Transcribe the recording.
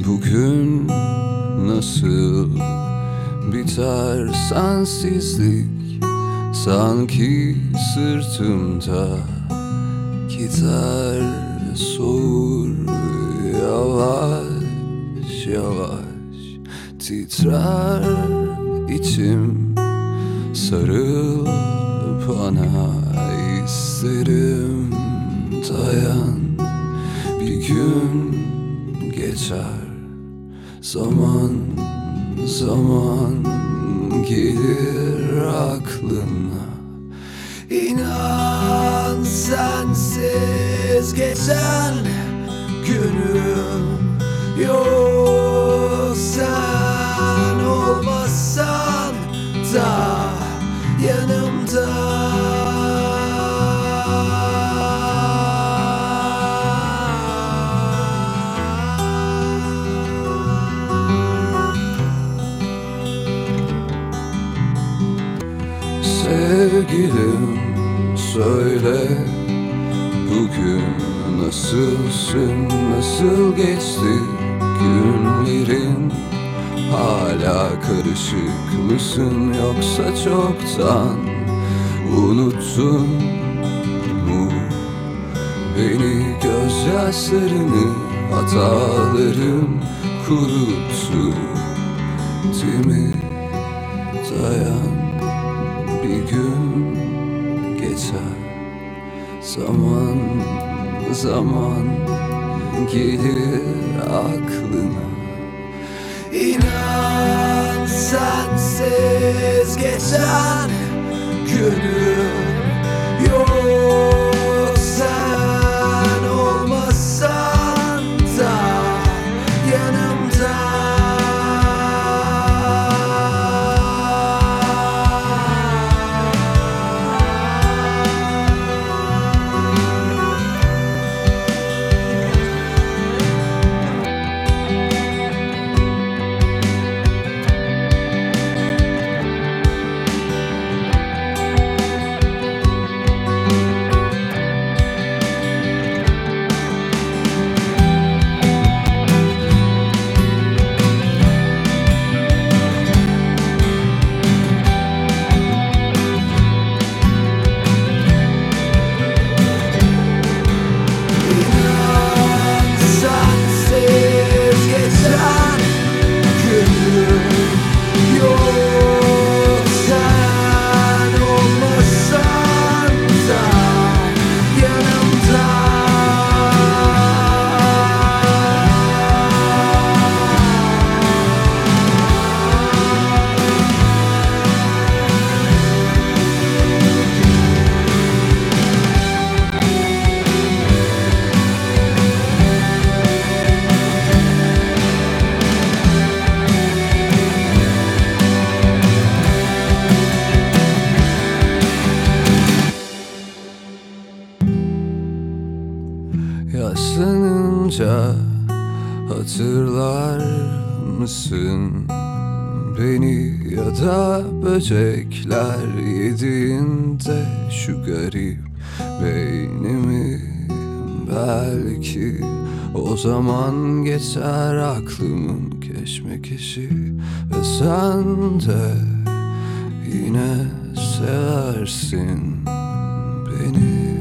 Bugün nasıl biter sensizlik, sanki sırtımda gider soğur yavaş yavaş, titrer içim. Sarıl bana, isterim dayan. Bir gün geçer, zaman zaman gelir aklına. İnan sensiz geçen günüm yok, sen olmazsan da yanımda. Sevgilim söyle, bugün nasılsın, nasıl geçti günlerin? Hala karışık mısın, yoksa çoktan unuttun mu beni? Gözyaşlarını hatalarım kuruttu, değil mi? Dayan, bir gün geçer, zaman zaman gelir aklına. İnan sensiz geçen günüm yok, sen olmazsan da yanımda. Yaşlanınca hatırlar mısın beni, ya da böcekler yediğinde şu garip beynimi? Belki o zaman geçer aklımın keşmekeşi ve sen de yine seversin beni.